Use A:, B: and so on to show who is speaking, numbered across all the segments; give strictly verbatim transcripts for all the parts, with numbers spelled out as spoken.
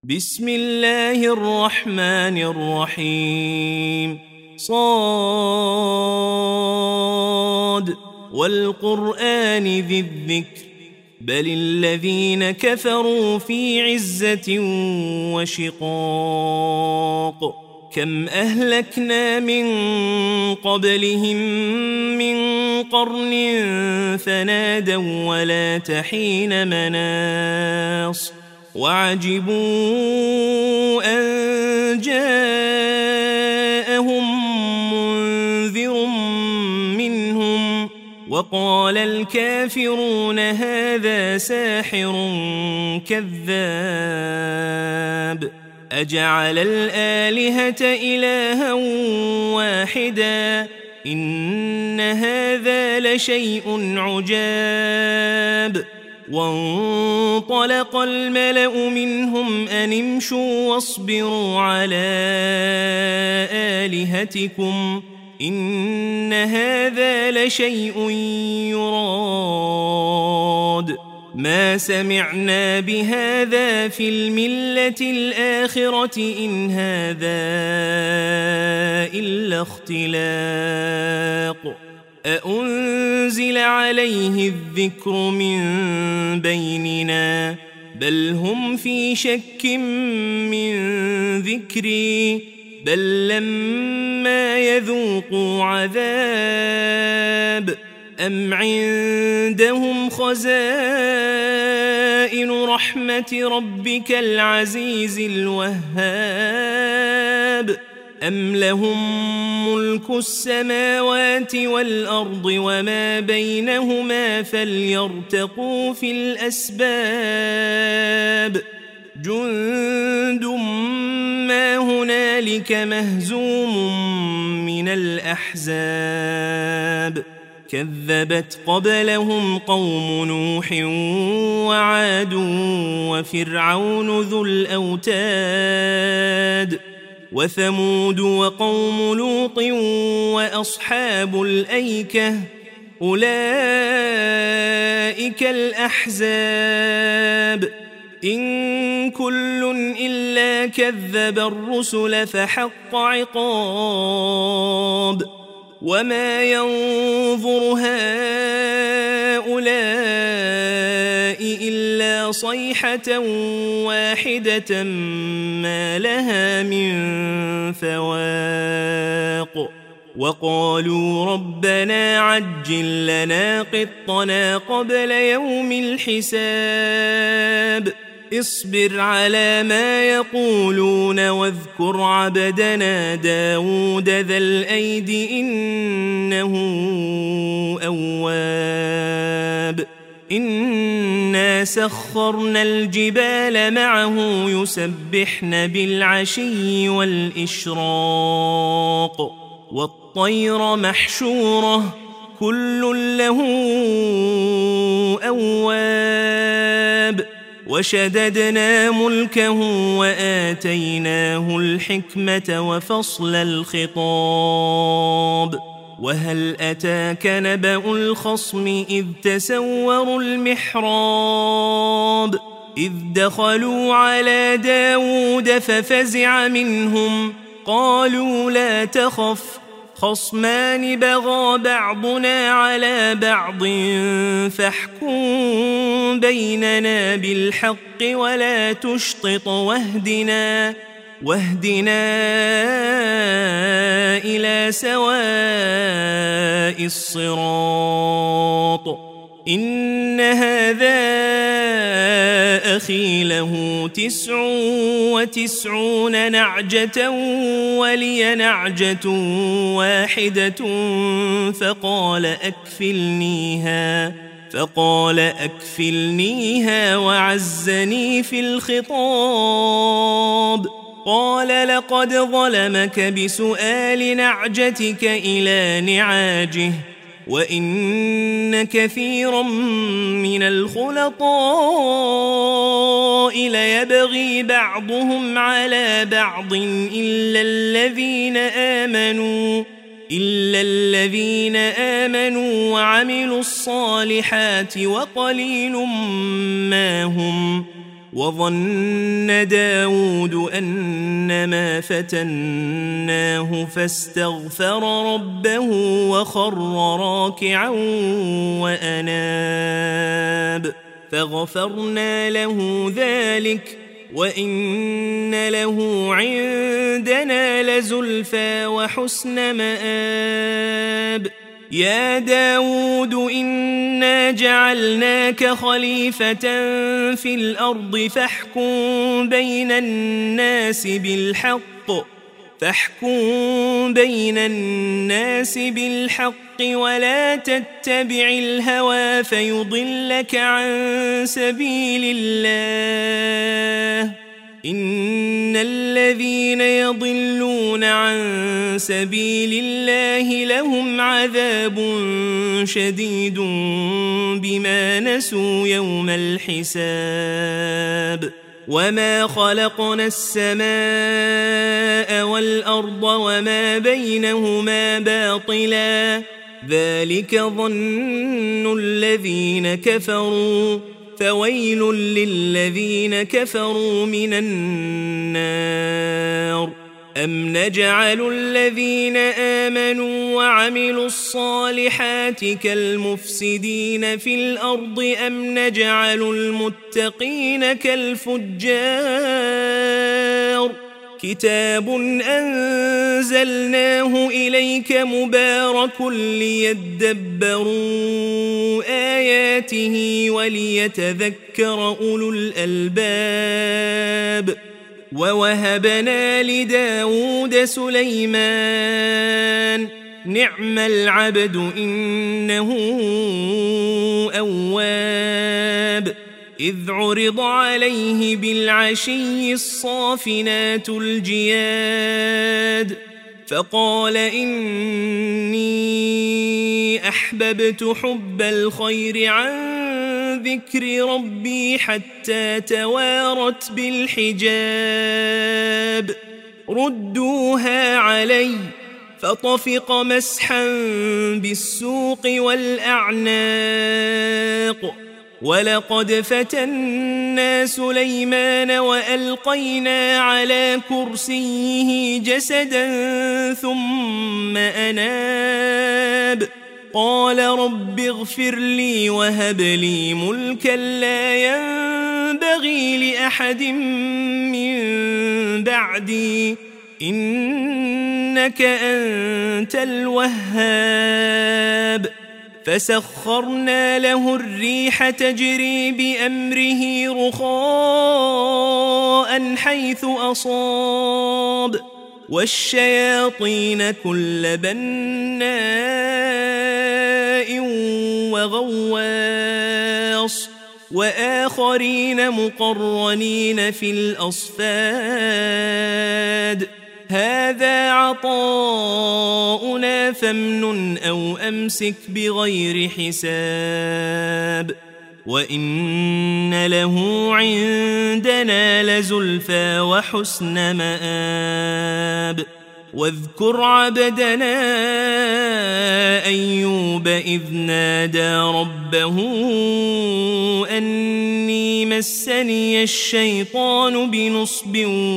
A: بسم الله الرحمن الرحيم. صاد والقرآن ذي الذكر بل الذين كفروا في عزة وشقاق. كم أهلكنا من قبلهم من قرن فنادوا ولا تحين مناص وعجبوا أن جاءهم منذر منهم وقال الكافرون هذا ساحر كذاب أجعل الآلهة إلها واحدا إن هذا لشيء عجاب. وانطلق الملأ منهم أن امشوا واصبروا على آلهتكم إن هذا لشيء يراد ما سمعنا بهذا في الملة الآخرة إن هذا إلا اختلاق أأنزل عليه الذكر من بيننا بل هم في شك من ذكري بل لما يذوقوا عذاب أم عندهم خزائن رحمة ربك العزيز الوهاب أم لهم ملك السماوات والأرض وما بينهما فليرتقوا في الأسباب جند ما هنالك مهزوم من الأحزاب كذبت قبلهم قوم نوح وعاد وفرعون ذو الأوتاد وثمود وقوم لوط وأصحاب الأيكة أولئك الأحزاب إن كل إلا كذب الرسل فحق عقاب وما ينظر هؤلاء إلا صيحة واحدة ما لها من فواق وقالوا ربنا عجل لنا قطنا قبل يوم الحساب اصبر على ما يقولون واذكر عبدنا داود ذا الأيد إنه أواب إنا سخرنا الجبال معه يسبحن بالعشي والإشراق والطير محشورة كل له أواب وشددنا ملكه وآتيناه الحكمة وفصل الخطاب وهل أتاك نبأ الخصم إذ تسوروا المحراب إذ دخلوا على داود ففزع منهم قالوا لا تخف خصمان بغى بعضنا على بعض فاحكم بيننا بالحق ولا تشطط واهدنا واهدنا إلى سواء الصراط إن هذا أخي له تسع وتسعون نعجة ولي نعجة واحدة فقال أكفلنيها فقال أكفلنيها وعزني في الخطاب قال لقد ظلمك بسؤال نعجتك إلى نعاجه وإن كثيرا من الخلطاء ليبغي بعضهم على بعض إلا الذين آمنوا إلا الذين آمنوا وعملوا الصالحات وقليل ما هم وظن داود أنما فتناه فاستغفر ربه وخر راكعا وأناب فغفرنا له ذلك وإن له عندنا لزلفى وحسن مآب يا داود إنا جعلناك خليفة في الأرض فاحكم بين الناس بالحق فاحكم بين الناس بالحق ولا تتبع الهوى فيضلك عن سبيل الله إن الذين يضلون عن سبيل الله لهم عذاب شديد بما نسوا يوم الحساب وما خلقنا السماء والأرض وما بينهما باطلا ذلك ظن الذين كفروا فويل للذين كفروا من النار أم نجعل الذين آمنوا وعملوا الصالحات كالمفسدين في الأرض أم نجعل المتقين كالفجار كتاب أنزلناه إليك مبارك ليدبروا آياته وليتذكر أولو الألباب ووهبنا لداود سليمان نعم العبد إنه أواب إذ عرض عليه بالعشي الصافنات الجياد فقال إني أحببت حب الخير عن ذكر ربي حتى توارت بالحجاب ردوها علي فطفق مسحا بالسوق والأعناق ولقد فتنا سليمان وألقينا على كرسيه جسدا ثم أناب قال رب اغفر لي وهب لي ملكا لا ينبغي لأحد من بعدي إنك أنت الوهاب فسخرنا له الريح تجري بأمره رخاء حيث أصاب والشياطين كل بناء وغواص وآخرين مقرنين في الأصفاد هذا عطاؤنا فامنن أو أمسك بغير حساب وإن له عندنا لزلفى وحسن مآب واذكر عبدنا أيوب إذ نادى ربه أني مسني الشيطان بنصب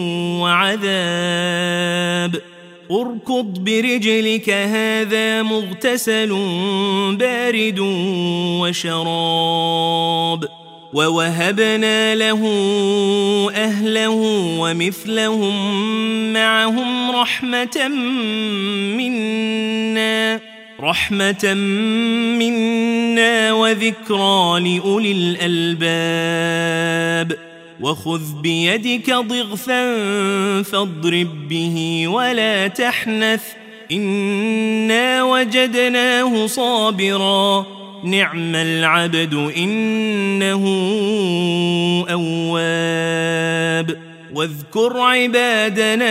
A: وعذاب اركض برجلك هذا مغتسل بارد وشراب ووهبنا له أهله ومثلهم معهم رحمة منا رحمة منا وذكرى لأولي الألباب وخذ بيدك ضغثا فاضرب به ولا تحنث إنا وجدناه صابرا نعم العبد إنه أواب واذكر عبادنا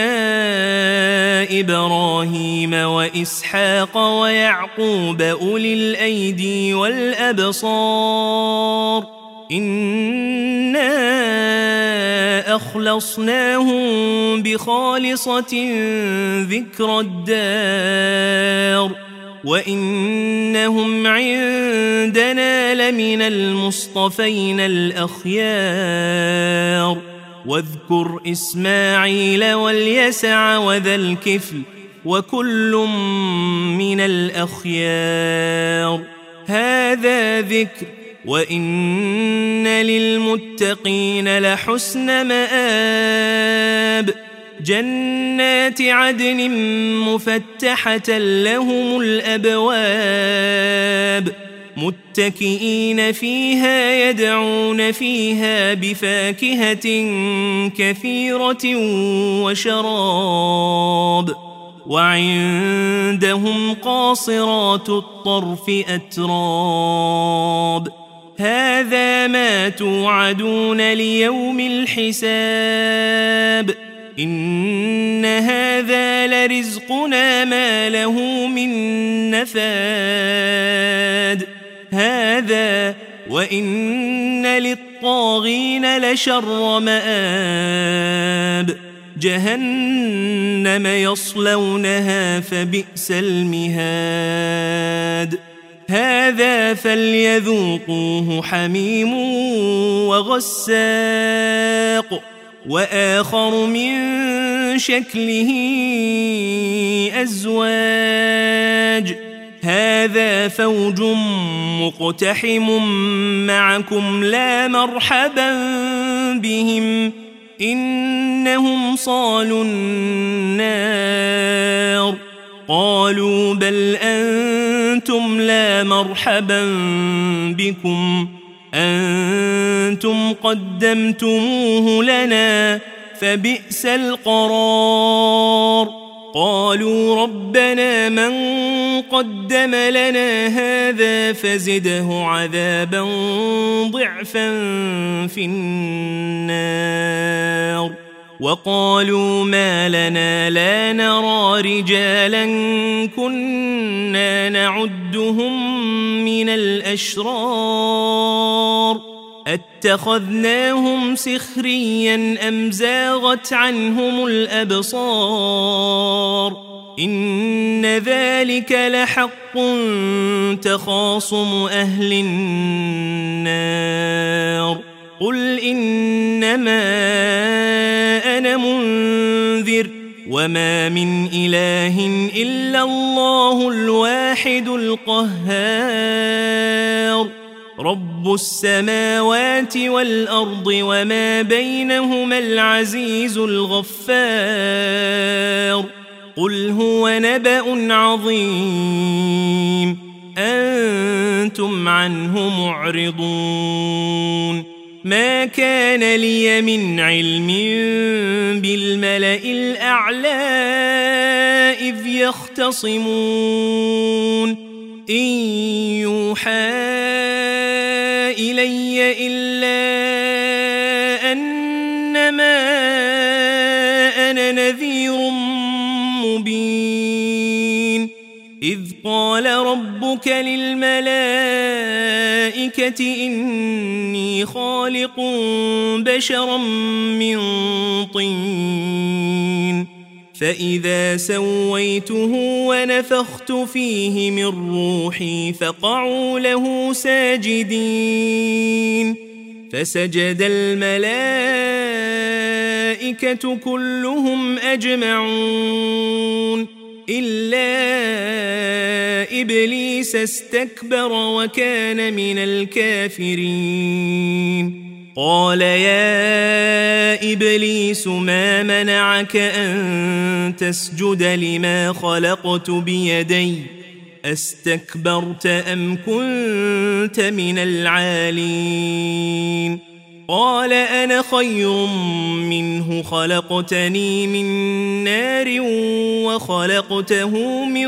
A: إبراهيم وإسحاق ويعقوب أولي الأيدي والأبصار إنا أخلصناهم بخالصة ذكر الدار وإنهم عندنا لمن المصطفين الأخيار واذكر إسماعيل واليسع وذا الكفل وكل من الأخيار هذا ذكر وإن للمتقين لحسن مآب جنات عدن مفتحة لهم الأبواب متكئين فيها يدعون فيها بفاكهة كثيرة وشراب وعندهم قاصرات الطرف أتراب هذا ما توعدون ليوم الحساب إن هذا لرزقنا ما له من نفاد هذا وإن للطاغين لشر مآب جهنم يصلونها فبئس المهاد هذا فليذوقوه حميم وغساق وآخر من شكله أزواج هذا فوج مقتحم معكم لا مرحبا بهم إنهم صالوا النار قالوا بل أنتم لا مرحبا بكم أنتم قدمتموه لنا فبئس القرار قالوا ربنا من قدم لنا هذا فزده عذابا ضعفا في النار وقالوا ما لنا لا نرى رجالا كنا نعدهم من الأشرار اتخذناهم سخريا أم زاغت عنهم الأبصار إن ذلك لحق تخاصم أهل النار قل إنما أنا منذر وما من إله إلا الله الواحد القهار رب السماوات والأرض وما بينهما العزيز الغفار قل هو نبأ عظيم أنتم عنه معرضون ما كان لي من علم بالملأ الأعلى إذ يختصمون إن يوحى إلي إلا أنما أنا نذير مبين إذ قال ربك للملائكة إني خالق بشرا من طين فإذا سويته ونفخت فيه من روحي فقعوا له ساجدين فسجد الملائكة كلهم أجمعون إلا إبليس استكبر وكان من الكافرين قال يا إبليس ما منعك أن تسجد لما خلقت بيدي أستكبرت أم كنت من العالين قال أنا خير منه خلقتني من نار وخلقته من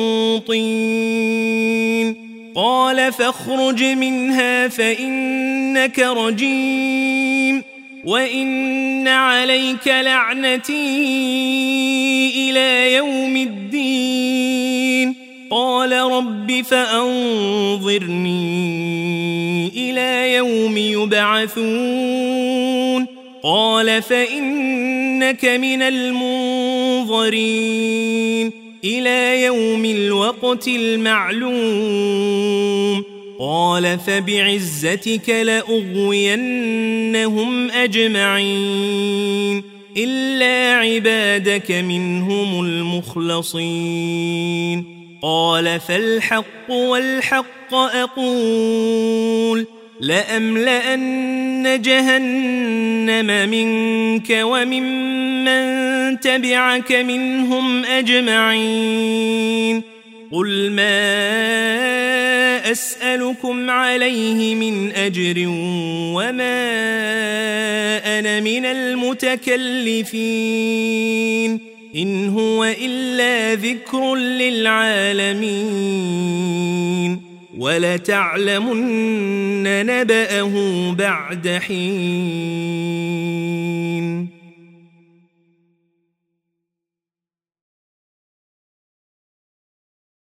A: طين قال فاخرج منها فإنك رجيم وإن عليك لعنتي إلى يوم الدين قال رب فأنظرني إلى يوم يبعثون قال فإنك من المنظرين إلى يوم الوقت المعلوم قال فبعزتك لأغوينهم أجمعين إلا عبادك منهم المخلصين قال فالحق والحق أقول لأملأن جهنم منك وممن تبعك منهم أجمعين قل ما أسألكم عليه من أجر وما أنا من المتكلفين إن هو إلا ذكر للعالمين ولتعلمن نبأه بعد حين.